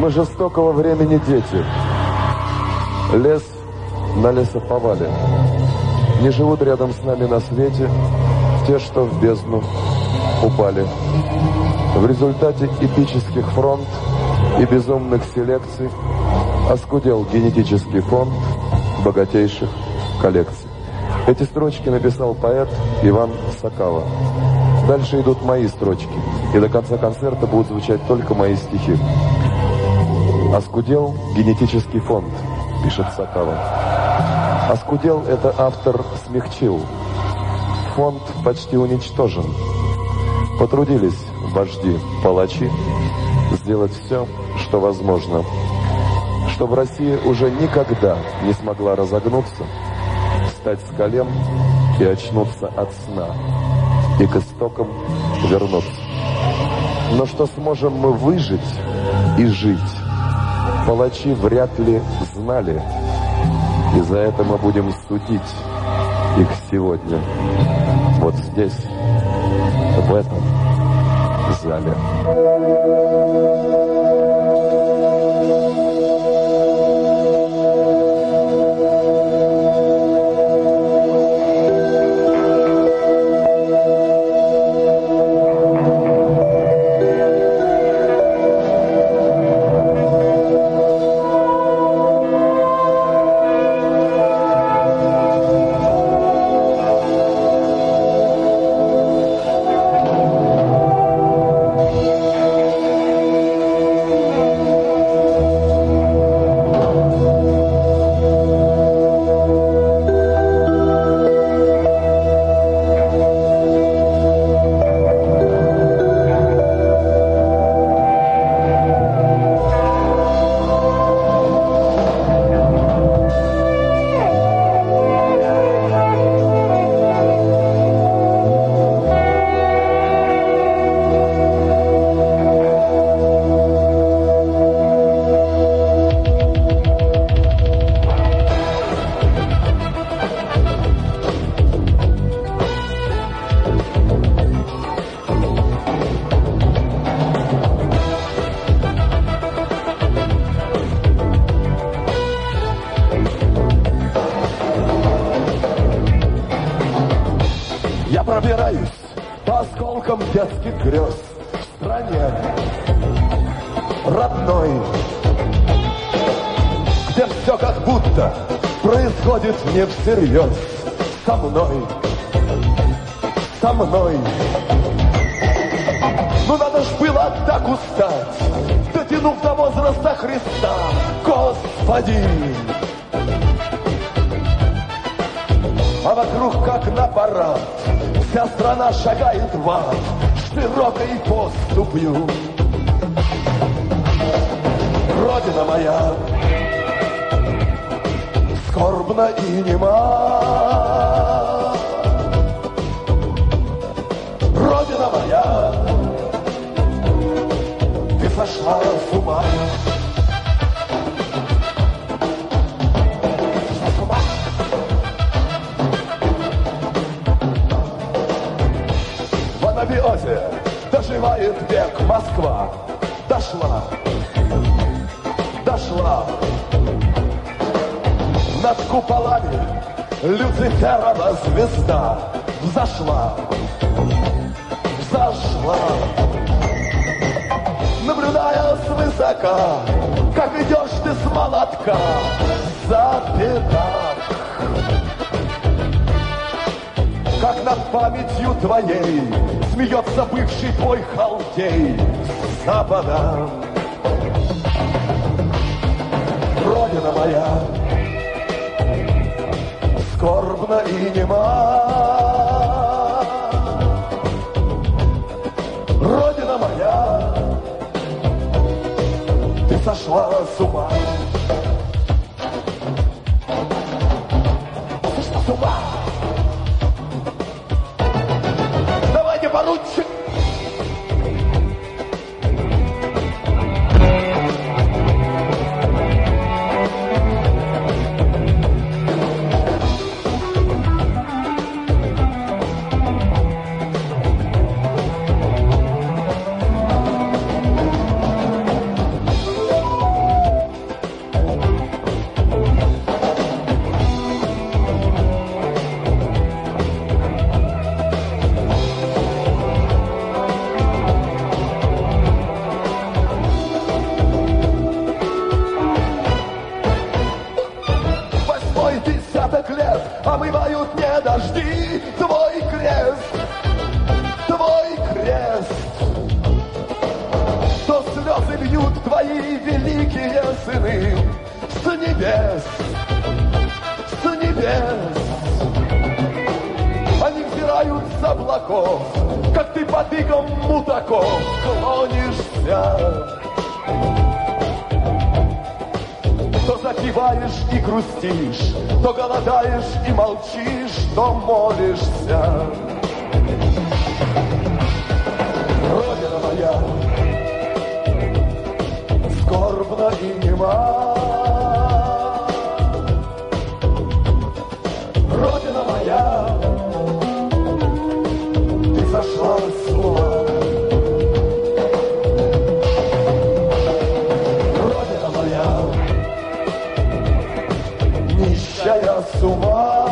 Мы жестокого времени дети. Лес на лесоповале. Не живут рядом с нами на свете те, что в бездну упали. В результате эпических фронт и безумных селекций оскудел генетический фонд богатейших коллекций. Эти строчки написал поэт Иван Сакава. Дальше идут мои строчки, и до конца концерта будут звучать только мои стихи. «Оскудел генетический фонд», пишет Сакава. «Оскудел» — это автор смягчил. Фонд почти уничтожен. Потрудились вожди, палачи сделать все, что возможно, чтобы Россия уже никогда не смогла разогнуться, встать с колен и очнуться от сна, и к истокам вернуться. Но что сможем мы выжить и жить, палачи вряд ли знали, и за это мы будем судить их сегодня, вот здесь, в этом зале. Пробираюсь по осколкам детских грез в стране родной, где все как будто происходит не всерьез. Со мной, со мной. Ну надо ж было так устать, дотянув до возраста Христа, Господи! А вокруг как на парад вся страна шагает в ад широкой поступью. Родина моя скорбна и нема. Родина моя, ты сошла с ума. В анабиозе доживает век Москва. Дошла, дошла. Над куполами Люциферова звезда взошла, взошла. Наблюдая свысока, как идешь ты с молотка за пятак, как над памятью твоей смеется бывший твой халдей с запада. Родина моя скорбна и нема. Родина моя, ты сошла с ума. Сошла с ума. Давайте, поручик. дожди, твой крест, что слезы льют твои великие сыны с небес, с небес. Они взирают с облаков, как ты под игом мутаков клонишься. То запиваешь и грустишь, то голодаешь и молчишь, то молишься. Родина моя, скорбна и нема. Родина моя, ты сошла с ума. Родина моя, нищая с ума.